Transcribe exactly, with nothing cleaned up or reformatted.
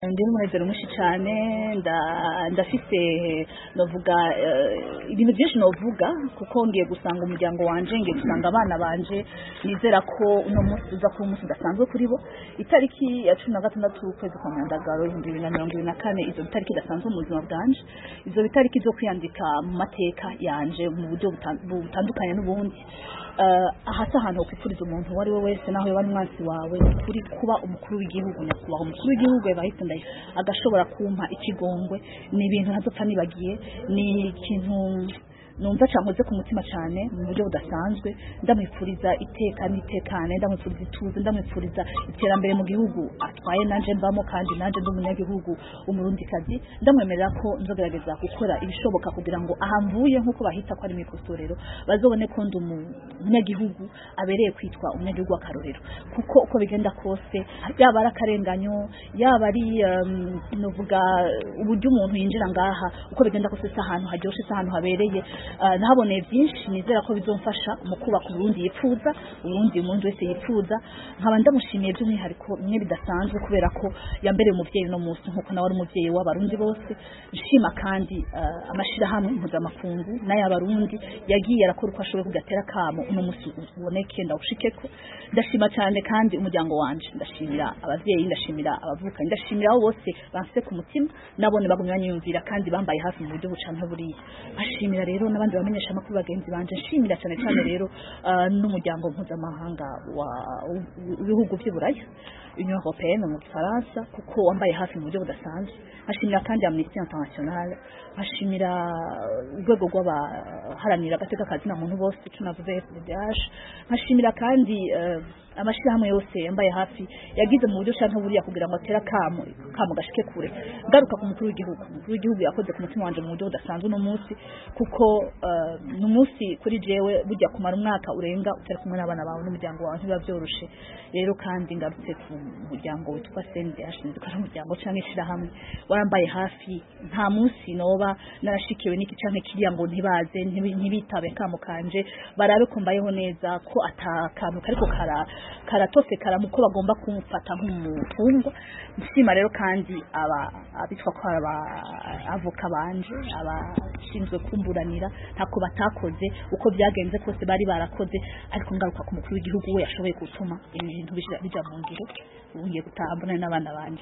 Ndi umunezero mwinshi cyane ndafise novuga ibintu byinshi novuga kuko ngiye gusanga umuryango wanje ngiye gusanga abana banje nizera ko uno munsi uza ku munsi udasanzwe kuri bo itariki ya cumi na gatandatu ukwezi kwa Myandagaro ibihumbi bibiri na mirongo ibiri na kane izo bitariki idasanzwe mu buzima bwanje izo bitariki zo kwiyandika mu mateka yanje mu buryo butandukanye n'ubundi ahasa ahantu kwifuriza umuntu wari we wese naho yari mwansi wawe kuri kuba umukuru w'igihugu nyakubahwa umukuru w'igihugu bahita ndaye agashobora kumpa ikigongwe ni ibintu ntazopfa nibagiye ni ikintu numva cyankoze ku mutima cyane mu buryo budasanzwe ndamwifuriza iteka n'itekane ndamwifuriza ituze ndamwifuriza iterambere mu gihugu atwaye nanje mbamo kandi nanje ndi umunyagihugu umurundikazi ndamwemerera ko nzogerageza gukora ibishoboka kugira ngo ahamvuye nkuko bahita ko ari mikosorero bazobone ko ndi umunyagihugu abereye kwitwa umunyagihugu w'akarorero kuko uko bigenda kose yaba ari akarenganyo yaba ari um, novuga uburyo umuntu yinjira ngaha uko bigenda kose sahantu haryoshe sahantu habereye Uh, nahaboneye byinshi nizera ko bizomfasha mu kubaka Burundi yipfuza Burundi umuntu wese yipfuza nkaba ndamushimiye by'umwihariko imwe bidasanzwe kubera ko yambereye umuvyeyi no munsi nkuko nawe ari umuvyeyi w'abarundi bose nshima kandi uh, amashira hamwe mpuzamakungu n'ay'abarundi yagiye arakora uko ashoboye kugatera kamo uno munsi uboneke ndawushikeko ndashima cyane kandi umuryango wanje ndashimira abavyeyi ndashimira abavuka ndashimira abo bose banse ku mutima nabone bagumya nyumvira kandi bambaye hafi mu buryo bucanka buriya ashimira rero nabandi bamenyesha amakuru bagenzi banje nshimira cyane cyane rero uh, n'umuryango mpuzamahanga wa ibihugu by'Iburaya Union Européenne mu Faransa kuko wambaye hafi mu buryo budasanzwe ashimira kandi Amnesty International ashimira urwego rw'abaharanira agateka kazi na muntu bose tunavuze F D D H ashimira kandi uh, amashirahamwe yose yambaye hafi yagize mu buryo cyane buriya kugira ngo atera kamo kamo gashike kure ngaruka ku mukuru w'igihugu umukuru w'igihugu yakoze ku mutima wanje mu buryo budasanzwe no munsi kuko uh, no munsi kuri jewe burya kumara umwaka urenga utari kumwe n'abana bawe n'umuryango wawe ntiba byoroshe rero kandi ngarutse ku muryango witwa C N D H ndikara umuryango cyane ishirahamwe warambaye hafi nta munsi noba narashikiwe n'iki cyane kiriya ngo ntibaze ntibitabe kamo kanje barabe ko mbayeho neza ko atakantu kariko kara karatose karamuko bagomba kumufata nk'umufungwa nshima rero kandi aba abitwa ko aba avoka banje abashinzwe kumburanira ntako batakoze uko byagenze kose bari barakoze ariko ngaruka ku mukuru w'igihugu we yashoboye gutuma ibintu bija mu ngiro ungiye gutambana n'abana banje